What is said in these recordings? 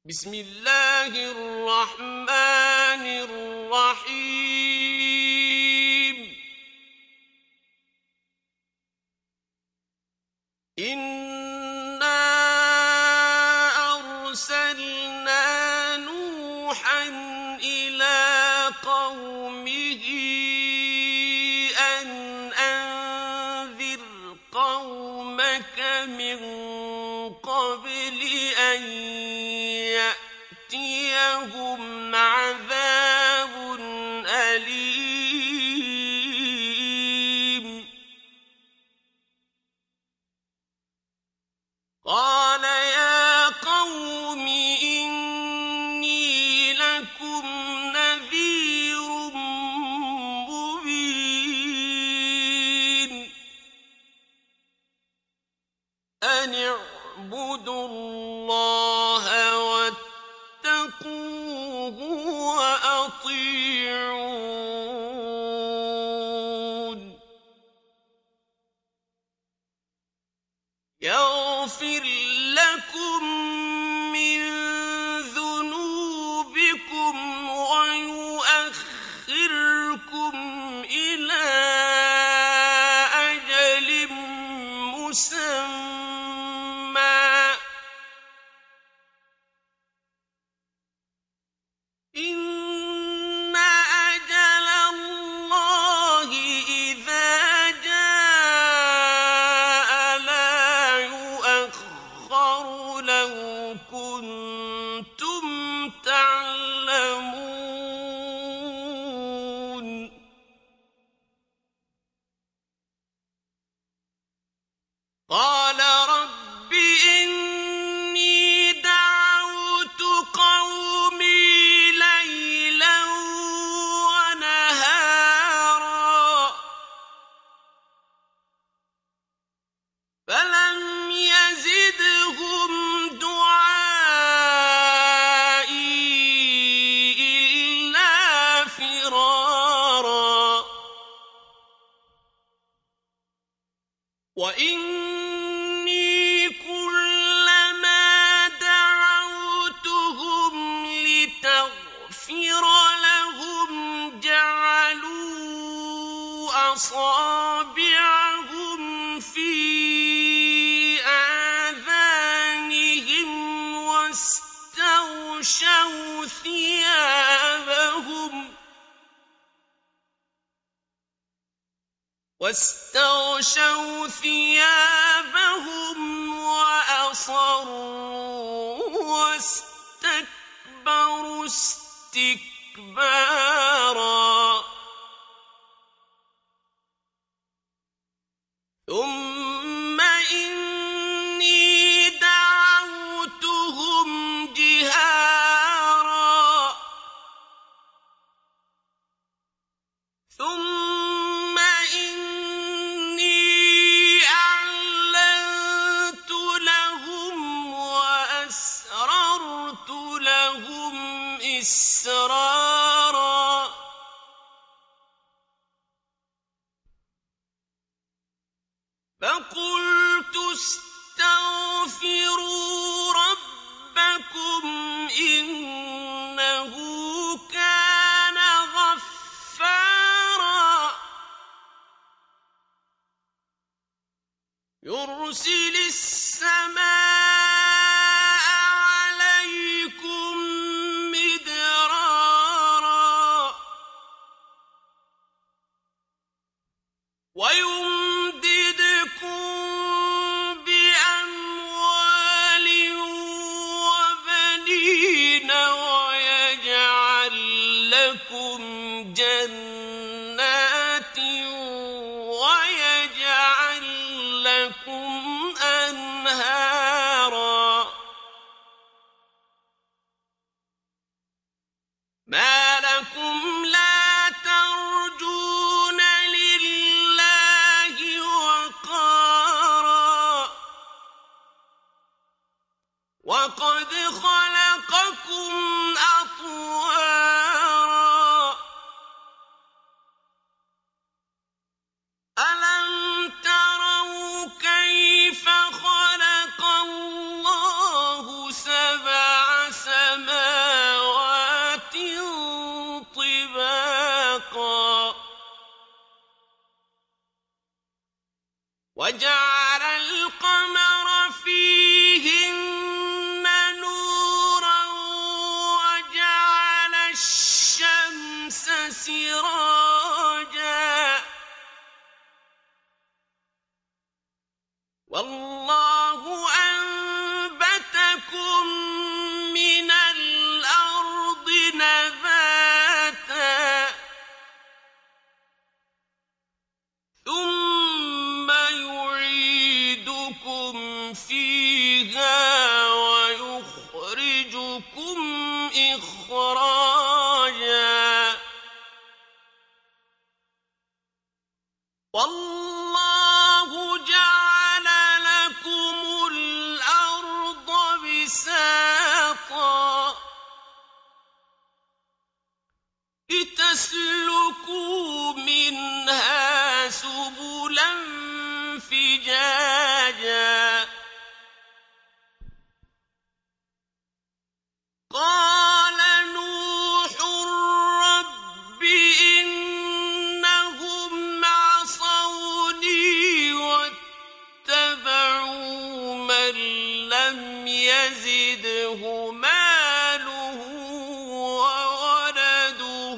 بسم الله الرحمن الرحيم إنا أرسلنا نوحا إلى قومه أن أنذر قومك من قبل أن يأتيهم عذاب أليم قال يا قوم إني لكم نذير مبين أن اعبدوا الله واتقوه وأطيعون يغفر لكم من ذنوبكم ويؤخركم إلى أجل مسمى إن أجل الله إذا جاء لا يؤخر لو كنتم تعلمون قال رب إني دعوت قومي ليلا ونهارا فلم يزدهم دعائي إلا فرارا وإني كلما دعوتهم لتغفر لهم جعلوا أصابعهم في آذانهم واستغشوا ثيابهم وأصروا واستكبروا استكبارا ثم إني دعوتهم جهارا ثم إني أعلنت لهم وأسررت لهم إسرارا فقلت استغفروا ربكم إنه كان غفارا يرسل السماء عليكم مدرارا ويمددكم بأموال وبنين ويجعل لكم جنات ويجعل لكم أنهارا أشدكم إخراجا والله جعل لكم الأرض بساطا لتسلكوا منها سبلا فجاجا قال نوح رب إنهم عصوني واتبعوا من لم يزده ماله وولده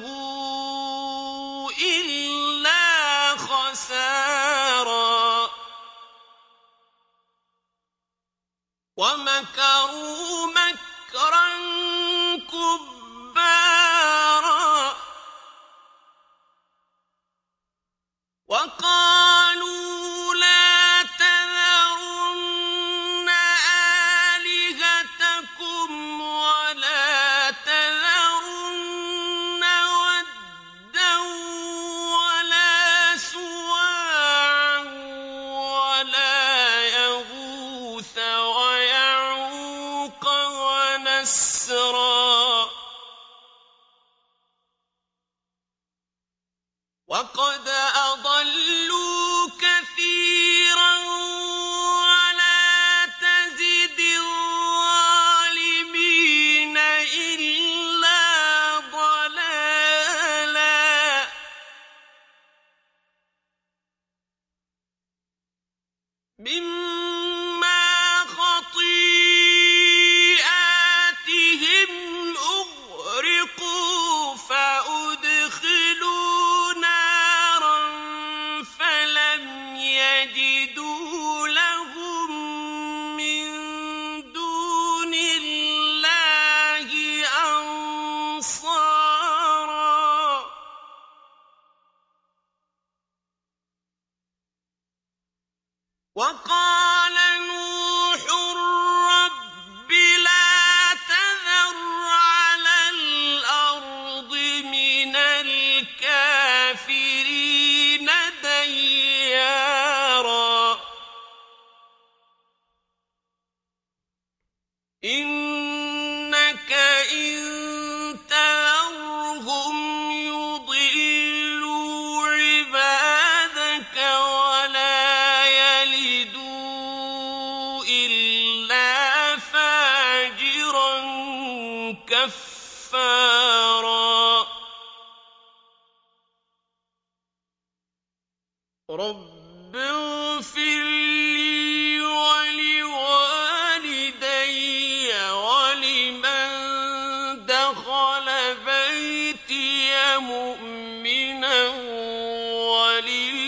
إلا خسارا ومكروا مكرا كبارا وقالوا لا تذرن آلهتكم ولا تذرن ودا ولا سواعا ولا يغوث ويعوق ونسرا وقد أضلوا كثيرا ولا تزد الظالمين إلا ضلالا مما خطيئاتهم أغرقوا فأدخلوا نارا فلم يجدوا لهم من دون الله أنصارا وقال نوح رب لا تذر على الأرض من الكافرين ديارا إنك إن تذرهم يضلوا عبادك ولا يلدوا إلا فاجرا كفارا رب اغفر لي ولوالدي ولمن دخل بيتي مؤمنا ولله